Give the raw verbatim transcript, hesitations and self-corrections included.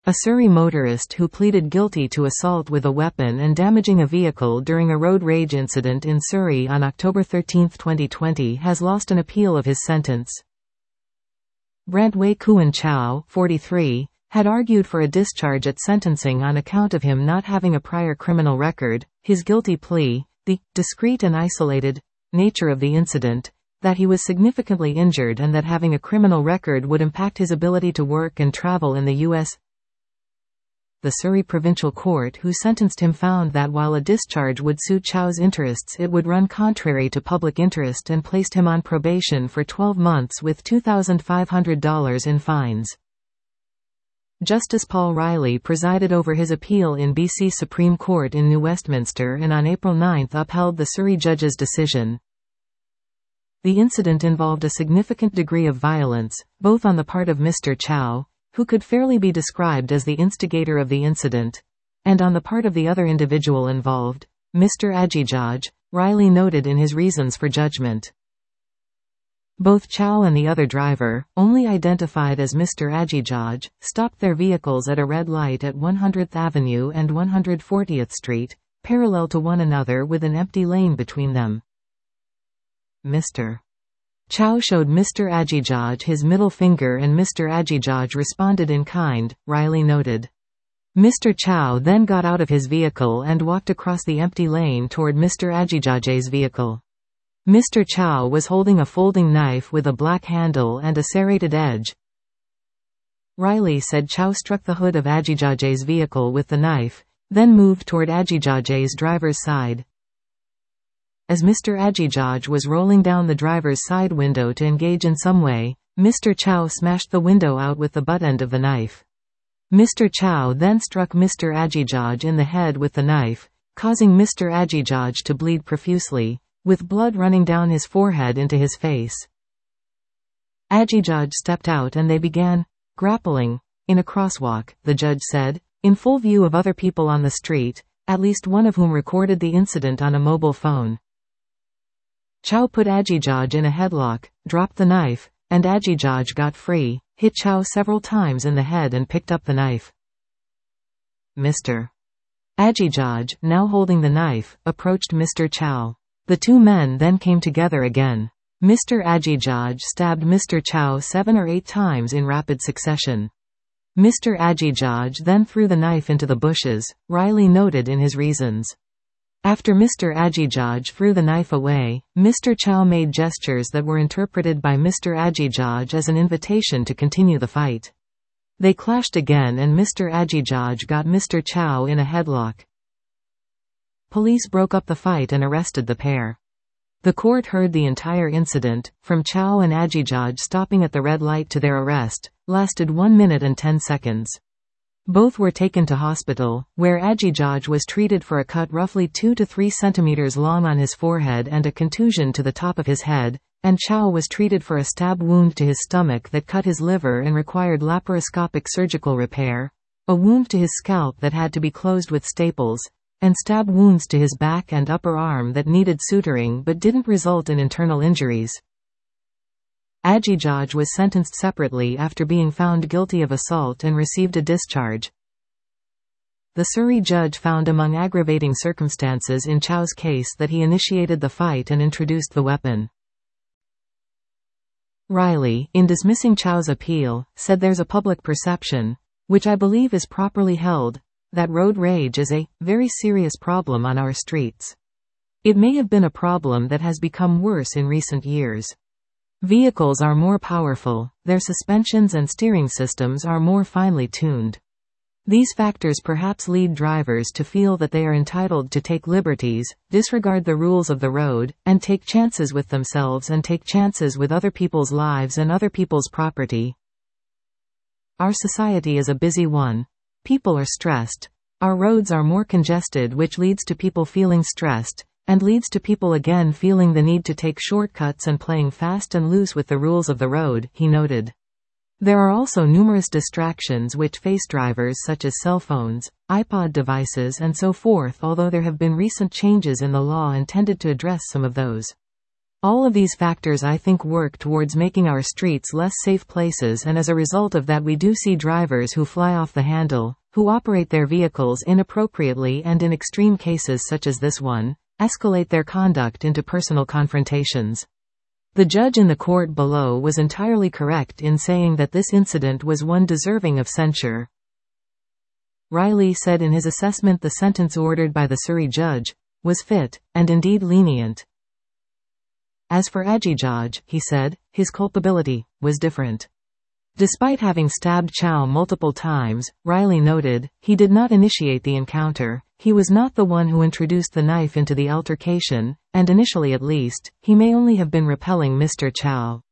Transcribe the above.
A Surrey motorist who pleaded guilty to assault with a weapon and damaging a vehicle during a road rage incident in Surrey on October thirteenth twenty twenty has lost an appeal of his sentence. Brent Wei Kuan Chow, forty-three, had argued for a discharge at sentencing on account of him not having a prior criminal record, his guilty plea, the discrete and isolated nature of the incident, that he was significantly injured and that having a criminal record would impact his ability to work and travel in the U S The Surrey Provincial Court who sentenced him found that while a discharge would suit Chow's interests, it would run contrary to public interest and placed him on probation for twelve months with two thousand five hundred dollars in fines. Justice Paul Riley presided over his appeal in B C Supreme Court in New Westminster and on April ninth upheld the Surrey judge's decision. The incident involved a significant degree of violence, both on the part of Mister Chow, who could fairly be described as the instigator of the incident, and on the part of the other individual involved, Mister Ajijaj, Riley noted in his reasons for judgment. Both Chow and the other driver, only identified as Mister Ajijaj, stopped their vehicles at a red light at one hundredth Avenue and one hundred fortieth Street, parallel to one another with an empty lane between them. Mister Chow showed Mister Ajijaj his middle finger and Mister Ajijaj responded in kind, Riley noted. Mister Chow then got out of his vehicle and walked across the empty lane toward Mister Ajijaj's vehicle. Mister Chow was holding a folding knife with a black handle and a serrated edge. Riley said Chow struck the hood of Ajijaj's vehicle with the knife, then moved toward Ajijaj's driver's side. As Mister Ajijaj was rolling down the driver's side window to engage in some way, Mister Chow smashed the window out with the butt end of the knife. Mister Chow then struck Mister Ajijaj in the head with the knife, causing Mister Ajijaj to bleed profusely, with blood running down his forehead into his face. Ajijaj stepped out and they began grappling in a crosswalk, the judge said, in full view of other people on the street, at least one of whom recorded the incident on a mobile phone. Chow put Ajijaj in a headlock, dropped the knife, and Ajijaj got free, hit Chow several times in the head and picked up the knife. Mister Ajijaj, now holding the knife, approached Mister Chow. The two men then came together again. Mister Ajijaj stabbed Mister Chow seven or eight times in rapid succession. Mister Ajijaj then threw the knife into the bushes, Riley noted in his reasons. After Mister Ajijaj threw the knife away, Mister Chow made gestures that were interpreted by Mister Ajijaj as an invitation to continue the fight. They clashed again and Mister Ajijaj got Mister Chow in a headlock. Police broke up the fight and arrested the pair. The court heard the entire incident, from Chow and Ajijaj stopping at the red light to their arrest, lasted one minute and ten seconds. Both were taken to hospital, where Ajijaj was treated for a cut roughly two to three centimeters long on his forehead and a contusion to the top of his head, and Chow was treated for a stab wound to his stomach that cut his liver and required laparoscopic surgical repair, a wound to his scalp that had to be closed with staples, and stab wounds to his back and upper arm that needed suturing but didn't result in internal injuries. Ajijaj was sentenced separately after being found guilty of assault and received a discharge. The Surrey judge found among aggravating circumstances in Chow's case that he initiated the fight and introduced the weapon. Riley, in dismissing Chow's appeal, said there's a public perception, which I believe is properly held, that road rage is a very serious problem on our streets. It may have been a problem that has become worse in recent years. Vehicles are more powerful, their suspensions and steering systems are more finely tuned. These factors perhaps lead drivers to feel that they are entitled to take liberties, disregard the rules of the road, and take chances with themselves and take chances with other people's lives and other people's property. Our society is a busy one. People are stressed. Our roads are more congested, which leads to people feeling stressed, and leads to people again feeling the need to take shortcuts and playing fast and loose with the rules of the road, he noted. There are also numerous distractions which face drivers such as cell phones, iPod devices and so forth, although there have been recent changes in the law intended to address some of those. All of these factors I think work towards making our streets less safe places, and as a result of that we do see drivers who fly off the handle, who operate their vehicles inappropriately and in extreme cases such as this one, escalate their conduct into personal confrontations. The judge in the court below was entirely correct in saying that this incident was one deserving of censure. Riley said in his assessment the sentence ordered by the Surrey judge was fit, and indeed lenient. As for Agijaj, he said, his culpability was different. Despite having stabbed Chow multiple times, Riley noted, he did not initiate the encounter, he was not the one who introduced the knife into the altercation, and initially at least, he may only have been repelling Mister Chow.